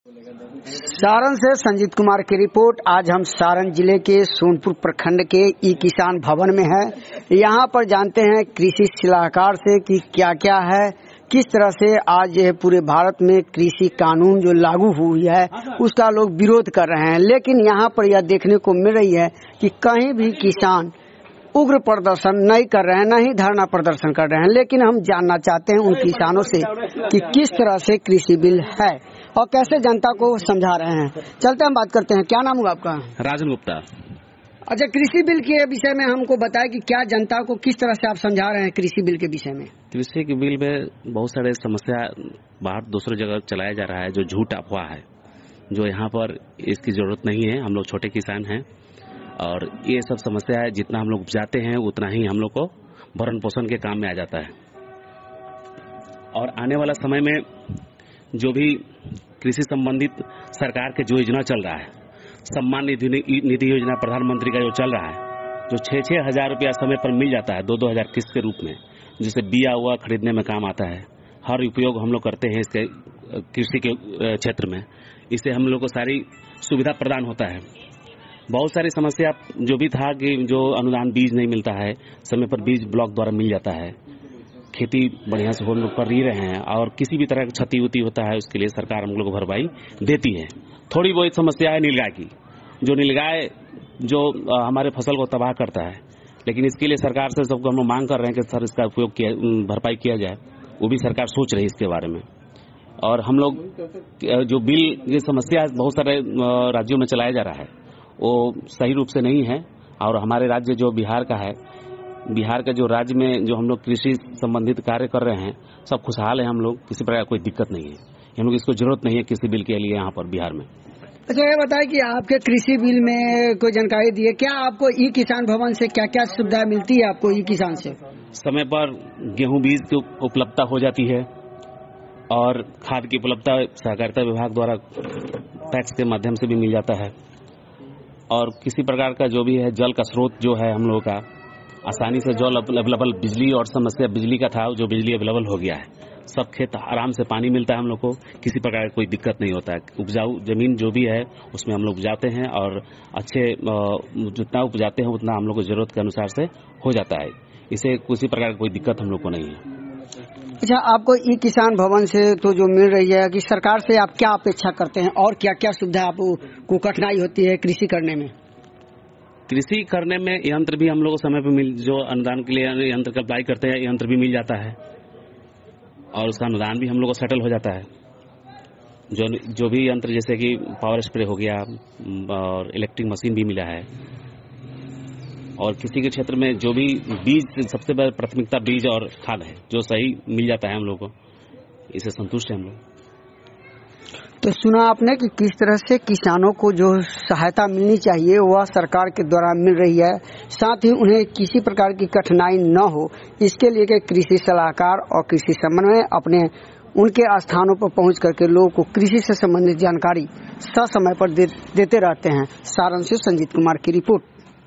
सारण से संजीत कुमार की रिपोर्ट। आज हम सारण जिले के सोनपुर प्रखंड के ई किसान भवन में हैं। यहाँ पर जानते हैं कृषि सलाहकार से कि क्या क्या है, किस तरह से आज यह पूरे भारत में कृषि कानून जो लागू हुई है उसका लोग विरोध कर रहे हैं। लेकिन यहाँ पर यह देखने को मिल रही है कि कहीं भी किसान उग्र प्रदर्शन नहीं कर रहे हैं, न ही धरना प्रदर्शन कर रहे हैं। लेकिन हम जानना चाहते हैं उन किसानों से कि किस तरह से कृषि बिल है और कैसे जनता को समझा रहे हैं। चलते हम बात करते हैं। क्या नाम हुआ आपका? राजन गुप्ता। अच्छा, कृषि बिल के विषय में हमको बताया कि क्या जनता को किस तरह से आप समझा रहे हैं कृषि बिल के विषय में? कृषि के बिल में बहुत सारे समस्या बाहर दूसरे जगह चलाया जा रहा है, जो झूठ अफवाह है, जो यहाँ पर इसकी जरूरत नहीं है। हम लोग छोटे किसान हैं और ये सब समस्या है, जितना हम लोग उपजाते हैं उतना ही हम लोग को भरण पोषण के काम में आ जाता है। और आने वाला समय में जो भी कृषि संबंधित सरकार के जो योजना चल रहा है, सम्मान निधि योजना प्रधानमंत्री का जो चल रहा है, जो 6-6 हजार रुपया समय पर मिल जाता है 2-2 हजार किस्त के रूप में, जिसे बिया हुआ खरीदने में काम आता है। हर उपयोग हम लोग करते हैं इसके कृषि के क्षेत्र में। इससे हम लोग को सारी सुविधा प्रदान होता है। बहुत सारी समस्या जो भी था कि जो अनुदान बीज नहीं मिलता है, समय पर बीज ब्लॉक द्वारा मिल जाता है, खेती बढ़िया से हम लोग कर ही रहे हैं और किसी भी तरह की क्षति उति होता है उसके लिए सरकार हम लोग को भरपाई देती है। थोड़ी बहुत समस्या है नीलगाय की, जो नीलगाय जो हमारे फसल को तबाह करता है, लेकिन इसके लिए सरकार से सबको हम लोग मांग कर रहे हैं कि सर इसका उपयोग किया, भरपाई किया जाए। वो भी सरकार सोच रही है इसके बारे में। और हम लोग जो बिल ये समस्या बहुत सारे राज्यों में चलाया जा रहा है वो सही रूप से नहीं है। और हमारे राज्य जो बिहार का है, बिहार का जो राज्य में जो हम लोग कृषि संबंधित कार्य कर रहे हैं सब खुशहाल है। हम लोग किसी प्रकार कोई दिक्कत नहीं है, हम लोग इसको जरूरत नहीं है किसी बिल के लिए यहाँ पर बिहार में। अच्छा, ये बताएं कि आपके कृषि बिल में कोई जानकारी दी है क्या? आपको ई किसान भवन से क्या क्या सुविधा मिलती है आपको ई किसान से? समय पर गेहूं बीज की उपलब्धता हो जाती है और खाद की उपलब्धता सहकारिता विभाग द्वारा टैक्स के माध्यम से भी मिल जाता है। और किसी प्रकार का जो भी है जल का स्रोत जो है हम लोगों का आसानी से जल अवेलेबल, बिजली और समस्या बिजली का था, जो बिजली अवेलेबल हो गया है। सब खेत आराम से पानी मिलता है हम लोग को, किसी प्रकार का कोई दिक्कत नहीं होता है। उपजाऊ जमीन जो भी है उसमें हम लोग उपजाते हैं और अच्छे जितना उपजाते हैं उतना हम लोग को जरूरत के अनुसार से हो जाता है। इसे किसी प्रकार की कोई दिक्कत हम लोग को नहीं है। अच्छा, आपको ई किसान भवन से तो जो मिल रही है कि सरकार से आप क्या अपेक्षा करते हैं और क्या क्या सुविधा आपको कठिनाई होती है कृषि करने में? कृषि करने में यंत्र भी हम लोग को समय पर जो अनुदान के लिए यंत्र का अप्लाई करते हैं, यंत्र भी मिल जाता है और उसका अनुदान भी हम लोग को सेटल हो जाता है। जो भी यंत्र जैसे कि पावर स्प्रे हो गया और इलेक्ट्रिक मशीन भी मिला है। और किसी के क्षेत्र में जो भी बीज, सबसे बड़ी प्राथमिकता बीज और खाद है, जो सही मिल जाता है हम लोग को, इससे संतुष्ट है हम लोग। तो सुना आपने कि किस तरह से किसानों को जो सहायता मिलनी चाहिए वह सरकार के द्वारा मिल रही है, साथ ही उन्हें किसी प्रकार की कठिनाई न हो इसके लिए कि कृषि सलाहकार और कृषि समन्वय अपने उनके स्थानों पर पहुंच करके लोगों को कृषि से संबंधित जानकारी ससमय पर देते रहते हैं। सारण से संजीत कुमार की रिपोर्ट।